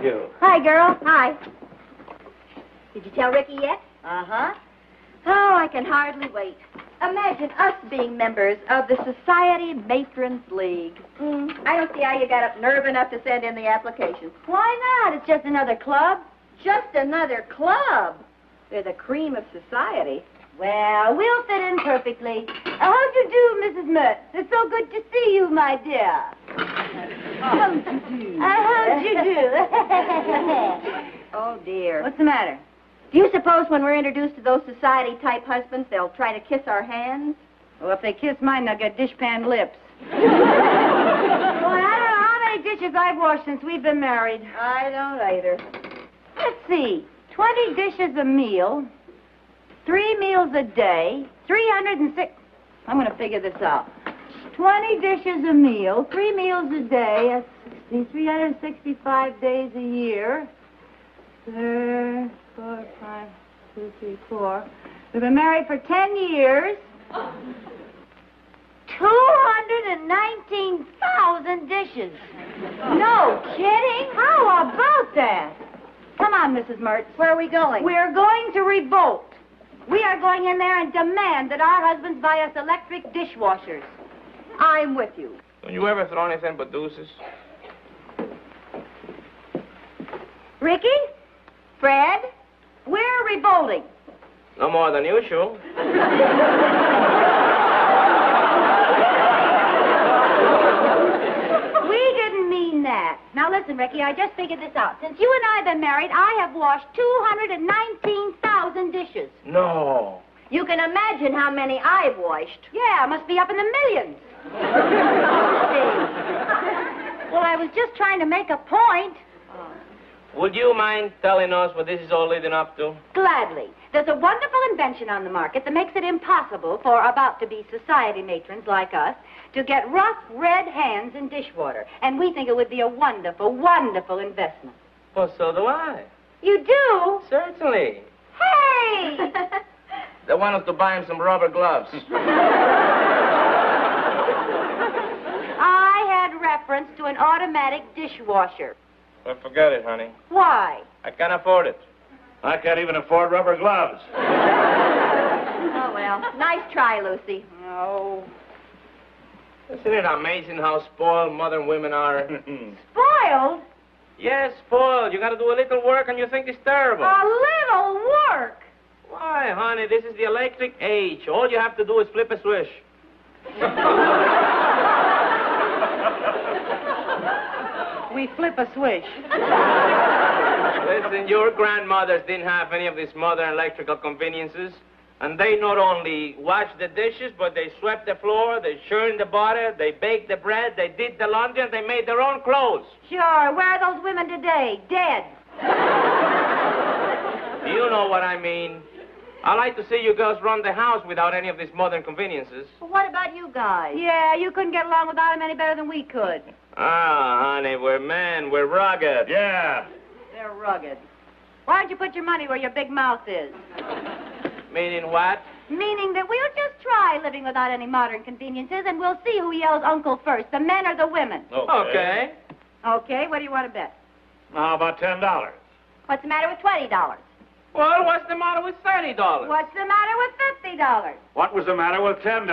you. Hi, girl. Hi. Did you tell Ricky yet? Uh-huh. Oh, I can hardly wait. Imagine us being members of the Society Matrons League. I don't see how you got up nerve enough to send in the application. Why not? It's just another club. Just another club. They're the cream of society. Well, we'll fit in perfectly. How'd you do, Mrs. Mertz? It's so good to see you, my dear. How'd you do? Oh, dear. What's the matter? Do you suppose when we're introduced to those society-type husbands, they'll try to kiss our hands? Well, if they kiss mine, they'll get dishpan lips. Well, I don't know how many dishes I've washed since we've been married. I don't either. Let's see. 20 dishes a meal, 3 meals a day, 306... I'm going to figure this out. 20 dishes a meal, 3 meals a day, that's 365 days a year. 4, 5, 2, 3, 4. We've been married for 10 years. 219,000 dishes. No kidding? How about that? Come on, Mrs. Mertz. Where are we going? We're going to revolt. We are going in there and demand that our husbands buy us electric dishwashers. I'm with you. Don't you ever throw anything but deuces? Ricky? Fred? We're revolting. No more than usual. We didn't mean that. Now listen, Ricky, I just figured this out. Since you and I have been married, I have washed 219,000 dishes. No. You can imagine how many I've washed. Yeah, must be up in the millions. Well, I was just trying to make a point. Would you mind telling us what this is all leading up to? Gladly. There's a wonderful invention on the market that makes it impossible for about-to-be society matrons like us to get rough, red hands in dishwater. And we think it would be a wonderful, wonderful investment. Well, so do I. You do? Certainly. Hey! They want us to buy him some rubber gloves. I had reference to an automatic dishwasher. Well, forget it, honey. Why? I can't afford it. I can't even afford rubber gloves. Oh, well. Nice try, Lucy. No. Isn't it amazing how spoiled modern women are? Spoiled? Yes, spoiled. You got to do a little work and you think it's terrible. A little work? Why, honey, this is the electric age. All you have to do is flip a switch. We flip a switch. Listen, your grandmothers didn't have any of these modern electrical conveniences. And they not only washed the dishes, but they swept the floor, they churned the butter, they baked the bread, they did the laundry, and they made their own clothes. Sure. Where are those women today? Dead. You know what I mean. I like to see you girls run the house without any of these modern conveniences. Well, what about you guys? Yeah, you couldn't get along without them any better than we could. Ah, honey, we're men, we're rugged. Yeah. They're rugged. Why don't you put your money where your big mouth is? Meaning what? Meaning that we'll just try living without any modern conveniences, and we'll see who yells uncle first, the men or the women. Okay. Okay, what do you want to bet? How about $10? What's the matter with $20? Well, what's the matter with $30? What's the matter with $50? What was the matter with $10?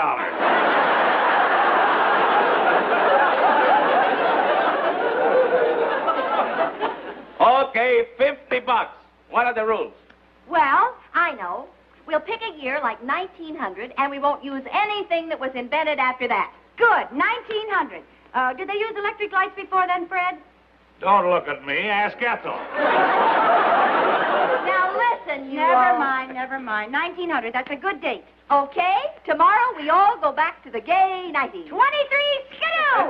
Okay, $50. What are the rules? Well, I know. We'll pick a year like 1900, and we won't use anything that was invented after that. Good, 1900. Did they use electric lights before then, Fred? Don't look at me. Ask Ethel. Now listen, you Never mind. 1900, that's a good date. Okay? Tomorrow we all go back to the gay 90s. 23 skidoo!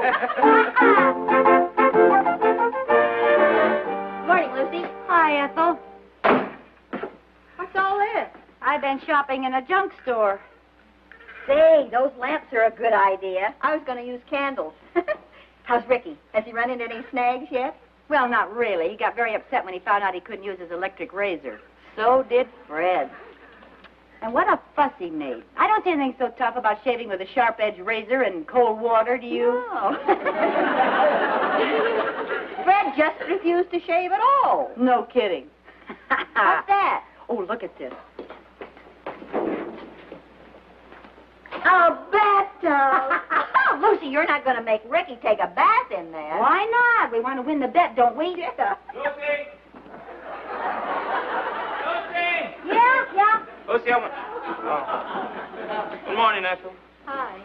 Morning, Lucy. Hi, Ethel. What's all this? I've been shopping in a junk store. Say, those lamps are a good idea. I was going to use candles. How's Ricky? Has he run into any snags yet? Well, not really. He got very upset when he found out he couldn't use his electric razor. So did Fred. And what a fuss he made. I don't see anything so tough about shaving with a sharp-edged razor and cold water, do you? No. Fred just refused to shave at all. No kidding. What's that? Oh, look at this. A bathtub. Lucy, you're not going to make Ricky take a bath in there. Why not? We want to win the bet, don't we? Lucy! Lucy! Yeah. Lucy, oh. Good morning, Ethel. Hi.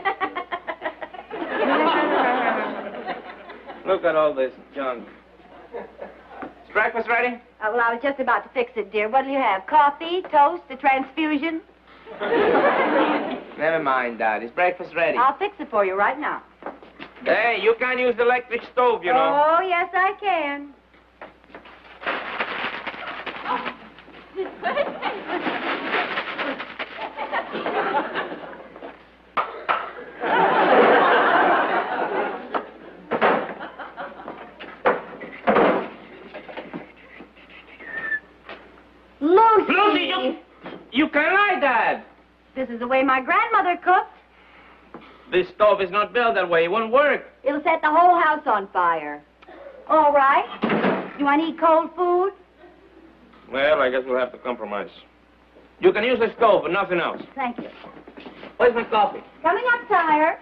Look at all this junk. Is breakfast ready? Well, I was just about to fix it, dear. What'll you have? Coffee, toast, a transfusion? Never mind, Dad. Is breakfast ready? I'll fix it for you right now. Hey, you can't use the electric stove, you know. Oh, yes, I can. Lucy, you can't lie, Dad. This is the way my grandmother cooked. This stove is not built that way. It won't work. It'll set the whole house on fire. All right. You want to eat cold food? Well, I guess we'll have to compromise. You can use the stove, but nothing else. Thank you. Where's my coffee? Coming up, sire.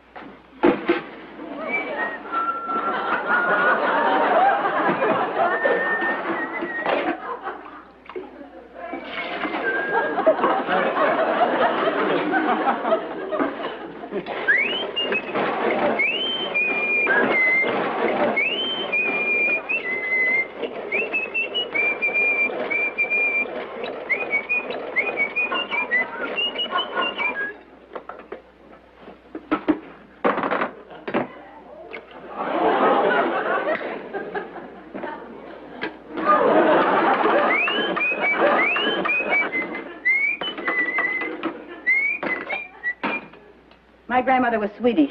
My grandmother was Swedish.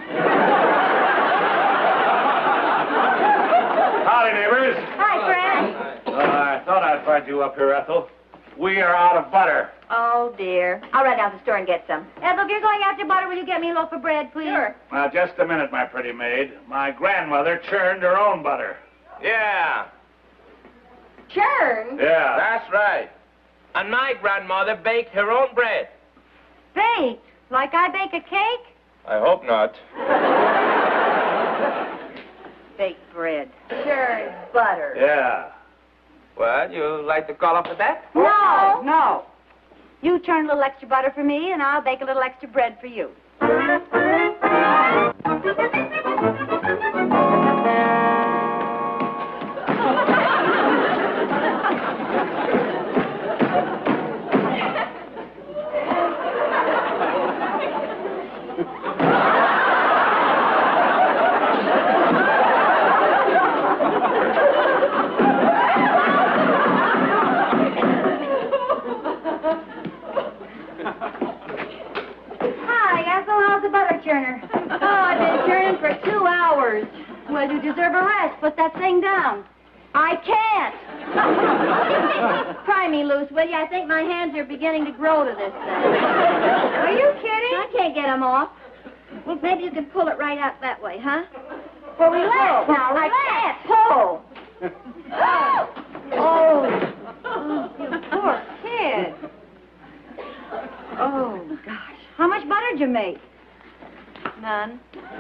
Howdy, neighbors. Hi, Fred. I thought I'd find you up here, Ethel. We are out of butter. Oh, dear. I'll run down to the store and get some. Ethel, if you're going after butter, will you get me a loaf of bread, please? Sure. Now, just a minute, my pretty maid. My grandmother churned her own butter. Yeah, Churn? Yeah. that's right. And my grandmother baked her own bread. Baked? Like I bake a cake? I hope not. Baked bread. Churn butter. Yeah. Well, you like to call up the bet? No. You churn a little extra butter for me, and I'll bake a little extra bread for you. Hi, Ethel. How's the butter churner? Oh, I've been churning for 2 hours. Well, you deserve a rest. Put that thing down. I can't. Try me, Luce, will you? I think my hands are beginning to grow to this thing. Are you kidding? I can't get them off. Well, maybe you can pull it right out that way, huh? Well, relax now. I Relax. can't pull. Oh. You poor kid. Oh, gosh. How much butter did you make? None.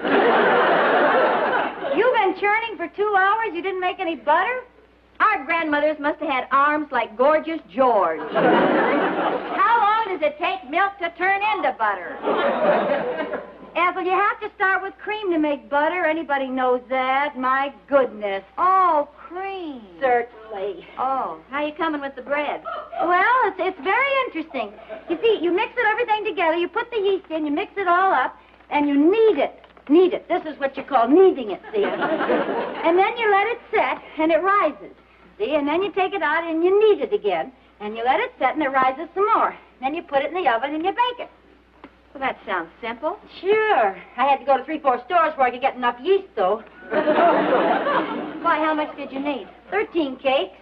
You've been churning for 2 hours? You didn't make any butter? Our grandmothers must have had arms like Gorgeous George. How long does it take milk to turn into butter? Ethel, you have to start with cream to make butter. Anybody knows that. My goodness. Oh, cream. Certainly. Oh, how you coming with the bread? Well, it's very interesting. You see, you mix everything together, you put the yeast in, you mix it all up, and you knead it. Knead it. This is what you call kneading it, see? And then you let it set, and it rises. See? And then you take it out and you knead it again. And you let it set, and it rises some more. Then you put it in the oven and you bake it. Well, that sounds simple. Sure. I had to go to 3-4 stores where I could get enough yeast, though. Why, how much did you need? 13 cakes.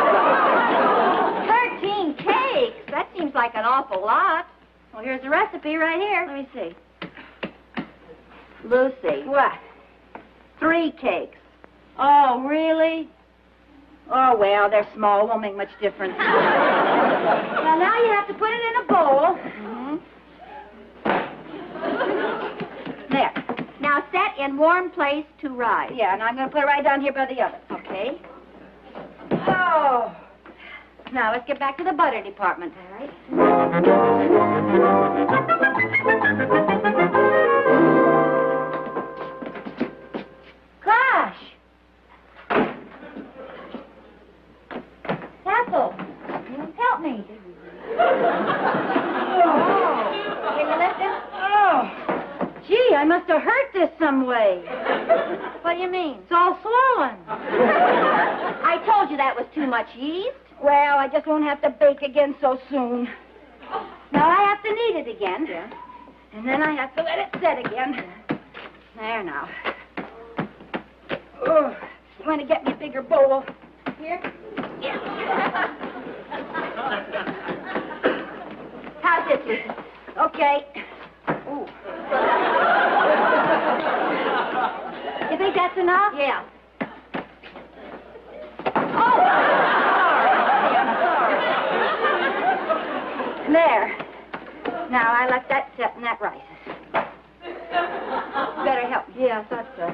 13 cakes? That seems like an awful lot. Well, here's the recipe right here. Let me see. Lucy. What? 3 cakes. Oh, really? Oh, well, they're small. Won't make much difference. Well, now you have to put it in a bowl. There. Now set in warm place to rise. Yeah, and I'm going to put it right down here by the oven. Okay. Oh. Now, let's get back to the butter department. All right. Gosh. Ethel, help me. Can you lift it? Oh. Gee, I must have hurt this some way. What do you mean? It's all swollen. I told you that was too much yeast. Well, I just won't have to bake again so soon. Now I have to knead it again. Yeah. And then I have to let it set again. There now. Oh, you want to get me a bigger bowl? Here? Yeah. How's this, Lucy? Okay. Ooh. You think that's enough? Yeah. Oh! There. Now, I let that set and that rises. Better help me. Yeah, I thought so.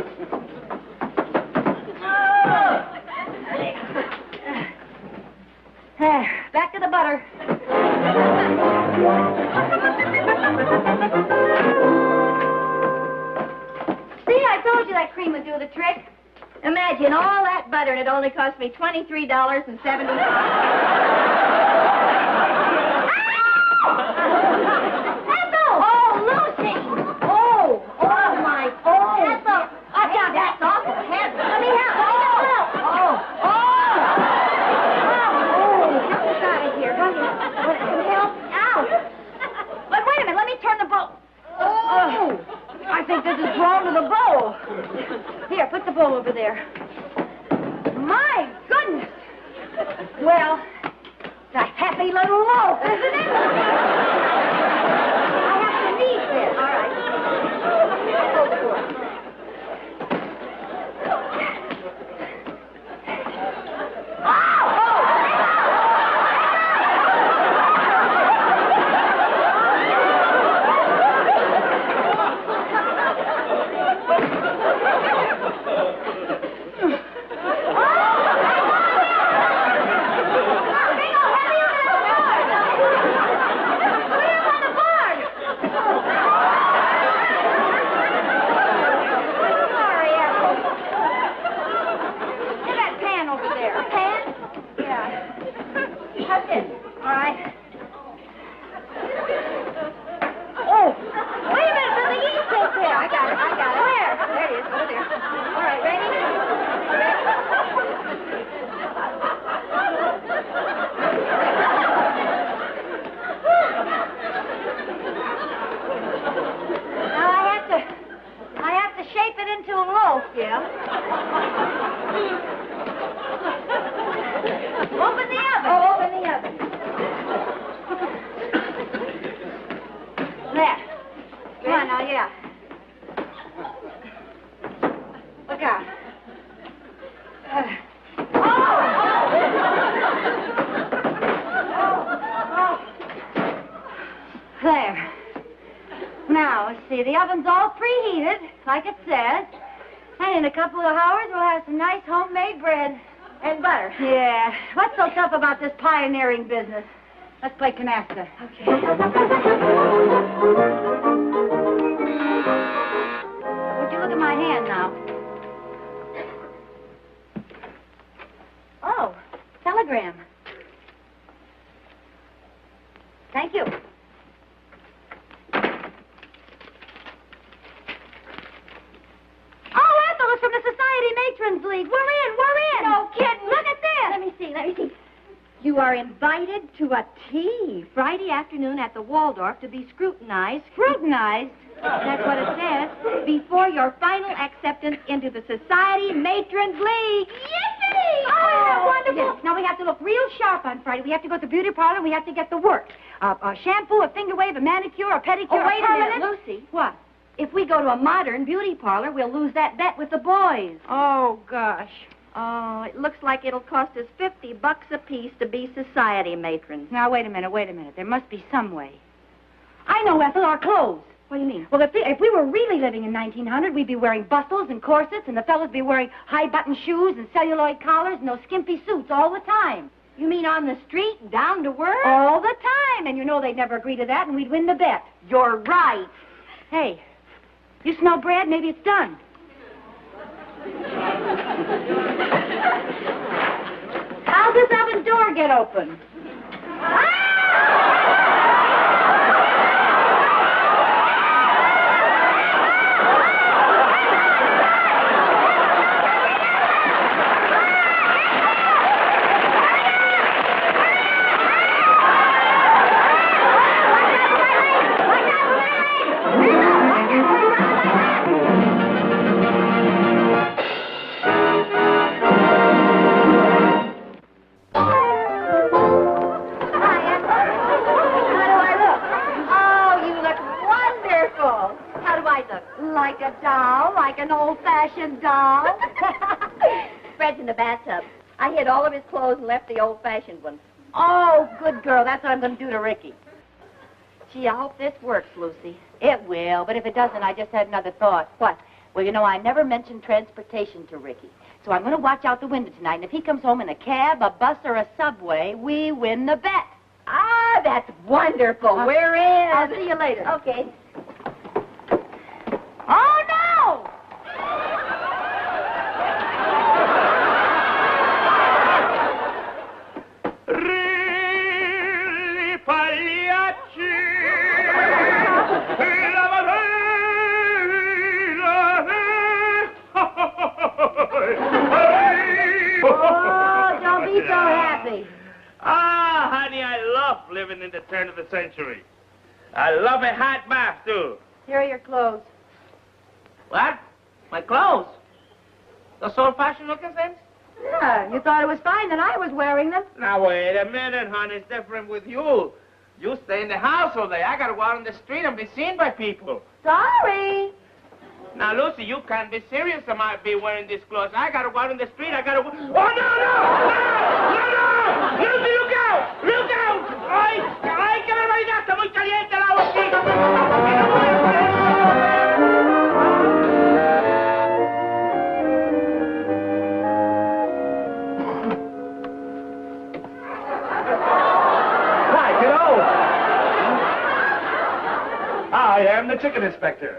There. Back to the butter. See, I told you that cream would do the trick. Imagine all that butter and it only cost me $23.70. Here, put the bowl over there. My goodness! Well, it's a happy little loaf, isn't it? I have to knead this. All right. There. Now, let's see. The oven's all preheated, like it says. And in a couple of hours, we'll have some nice homemade bread. And butter. Yeah. What's so tough about this pioneering business? Let's play canasta. Okay. Would you look at my hand now? Oh, telegram. Thank you. Oh, Ethel, it's from the Society Matrons League. We're in. No kidding. Look at this. Let me see. You are invited to a tea Friday afternoon at the Waldorf to be scrutinized. Scrutinized? That's what it says. Before your final acceptance into the Society Matrons League. Yippee! Oh, wonderful. Yes. Now, we have to look real sharp on Friday. We have to go to the beauty parlor, and we have to get the work. A shampoo, a finger wave, a manicure, a pedicure, Oh, wait a minute, permanent. Lucy. What? if we go to a modern beauty parlor, we'll lose that bet with the boys. Oh, gosh. Oh, it looks like it'll cost us $50 apiece to be society matrons. Now, wait a minute. There must be some way. I know, Ethel, our clothes. What do you mean? Well, if we were really living in 1900, we'd be wearing bustles and corsets, and the fellas be wearing high-button shoes and celluloid collars and those skimpy suits all the time. You mean on the street, down to work? All the time. And you know they'd never agree to that, and we'd win the bet. You're right. Hey, you smell bread? Maybe it's done. How'd this oven door get open? Like a doll, like an old-fashioned doll. Fred's in the bathtub. I hid all of his clothes and left the old-fashioned ones. Oh, good girl. That's what I'm going to do to Ricky. Gee, I hope this works, Lucy. It will, but if it doesn't, I just had another thought. What? Well, you know, I never mentioned transportation to Ricky. So I'm going to watch out the window tonight, and if he comes home in a cab, a bus, or a subway, we win the bet. Ah, that's wonderful. We're in. I'll see you later. Okay. Oh, no! Oh, don't be so happy. Ah, honey, I love living in the turn of the century. I love a hot bath, too. Here are your clothes. What? My clothes? Those old-fashioned looking things? Yeah, you thought it was fine that I was wearing them. Now, wait a minute, honey. It's different with you. You stay in the house all day. I gotta go out on the street and be seen by people. Sorry. Now, Lucy, you can't be serious. I might be wearing these clothes. I gotta go out on the street. I gotta... Oh, no! Lucy, look out! Look out! ¡Ay, qué barbaridad! Está muy caliente el agua aquí. I am the chicken inspector.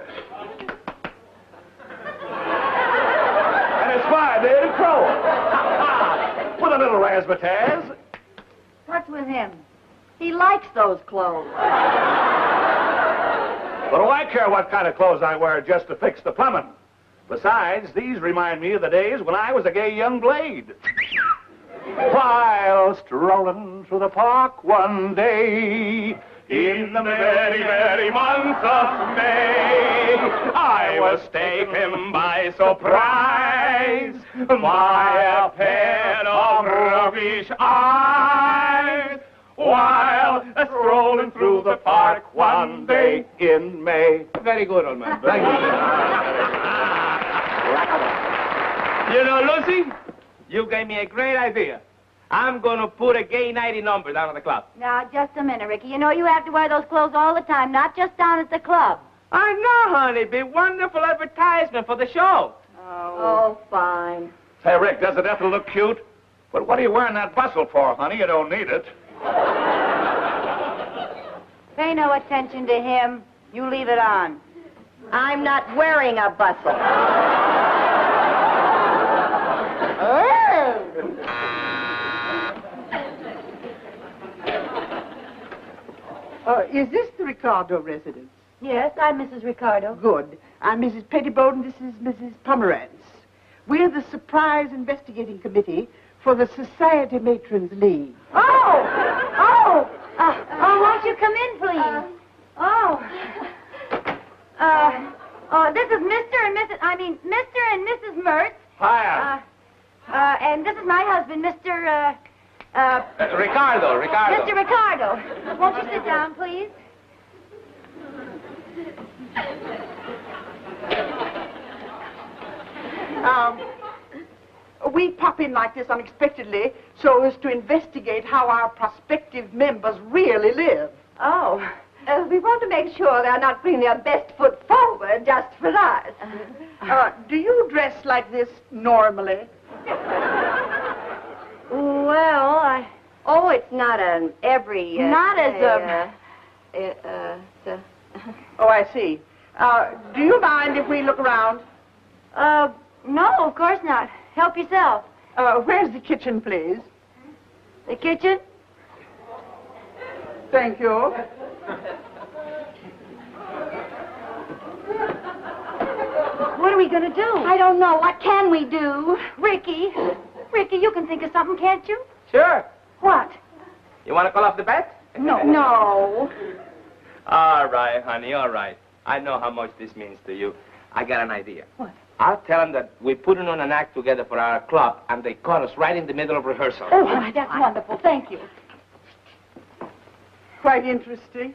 And it's my day to crow. With a little razzmatazz. What's with him? He likes those clothes. What do I care what kind of clothes I wear just to fix the plumbing? Besides, these remind me of the days when I was a gay young blade. While strolling through the park one day, in the very, very month of May, I was taken by surprise by a pair of roguish eyes while strolling through the park one day in May. Very good, old man. Thank you. You know, Lucy, you gave me a great idea. I'm going to put a gay 90 number down at the club. Now, just a minute, Ricky. You know you have to wear those clothes all the time, not just down at the club. I know, honey. Be wonderful advertisement for the show. Oh, fine. Say, Rick, doesn't Ethel look cute? But what are you wearing that bustle for, honey? You don't need it. Pay no attention to him. You leave it on. I'm not wearing a bustle. Is this the Ricardo residence? Yes, I'm Mrs. Ricardo. Good. I'm Mrs. Pettibone, and this is Mrs. Pomerantz. We're the Surprise Investigating Committee for the Society Matrons League. Oh, won't you come in, please? This is Mr. and Mrs. Mertz. Hiya. And this is my husband, Mr. Ricardo. Mr. Ricardo. Won't you sit down, please? We pop in like this unexpectedly so as to investigate how our prospective members really live. Oh, we want to make sure they're not putting their best foot forward just for us. Do you dress like this normally? Well, Oh, it's not an every... Not as Oh, I see. Do you mind if we look around? no, of course not. Help yourself. Where's the kitchen, please? The kitchen? Thank you. What are we going to do? I don't know. What can we do? Ricky, you can think of something, can't you? Sure. What? You want to call off the bet? No. All right, honey, all right. I know how much this means to you. I got an idea. What? I'll tell them that we're putting on an act together for our club, and they caught us right in the middle of rehearsal. Oh, that's wonderful. Thank you. Quite interesting.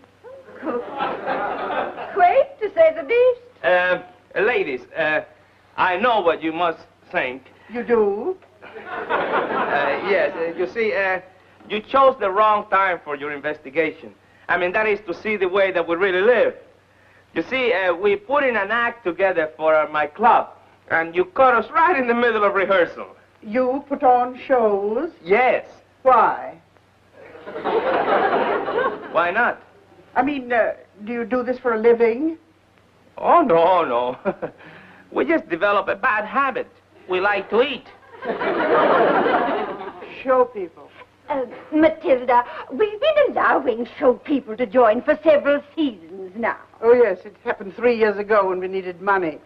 Quaint, to say the least. Ladies, I know what you must think. You do? Yes, you see, you chose the wrong time for your investigation. I mean, that is to see the way that we really live. You see, we put in an act together for my club, and you caught us right in the middle of rehearsal. You put on shows? Yes. Why? Why not? I mean, do you do this for a living? Oh, no. We just develop a bad habit. We like to eat. Show people. Matilda, we've been allowing show people to join for several seasons now. Oh, yes, it happened 3 years ago when we needed money.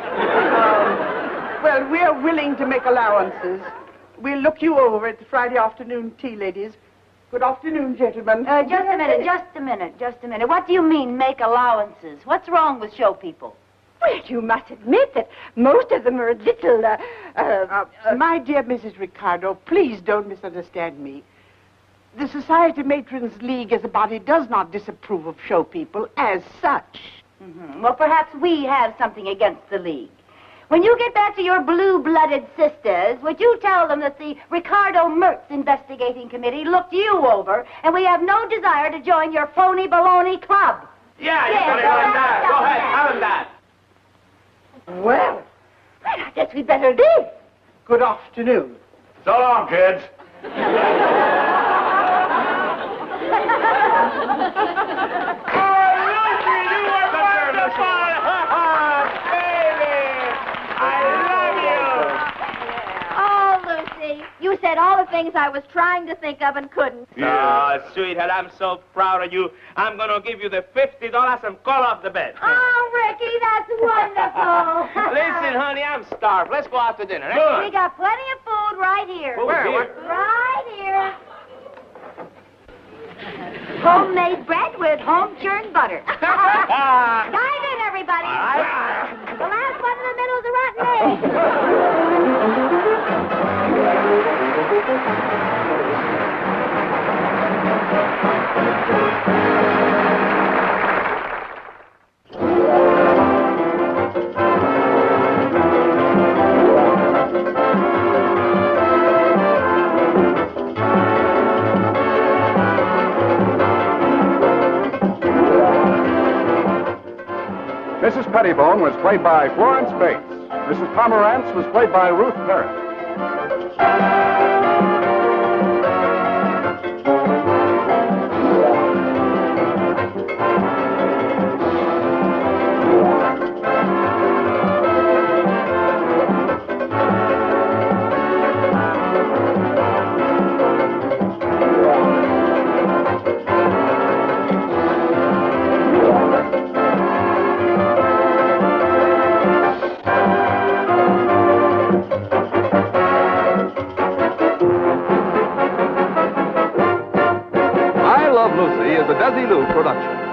Well, we're willing to make allowances. We'll look you over at the Friday afternoon tea, ladies. Good afternoon, gentlemen. Just a minute. What do you mean, make allowances? What's wrong with show people? Well, you must admit that most of them are a little, My dear Mrs. Ricardo, please don't misunderstand me. The Society Matrons League as a body does not disapprove of show people as such. Mm-hmm. Well, perhaps we have something against the League. When you get back to your blue-blooded sisters, would you tell them that the Ricardo Mertz Investigating Committee looked you over, and we have no desire to join your phony baloney club? Yeah, you got it like that. Go ahead, tell them that. Well, I guess we'd better leave. good afternoon. So long, kids. You said all the things I was trying to think of and couldn't. Oh, sweetheart, I'm so proud of you. I'm going to give you the $50 and call off the bet. Oh, Ricky, that's wonderful. Listen, honey, I'm starved. Let's go out to dinner. Eh? We got plenty of food right here. Where? Right here. Homemade bread with home-churned butter. Dive in, everybody. All right. The last one in the middle is a rotten egg. Mrs. Pettibone was played by Florence Bates. Mrs. Pomerantz was played by Ruth Parrott. I Love Lucy is a Desilu production.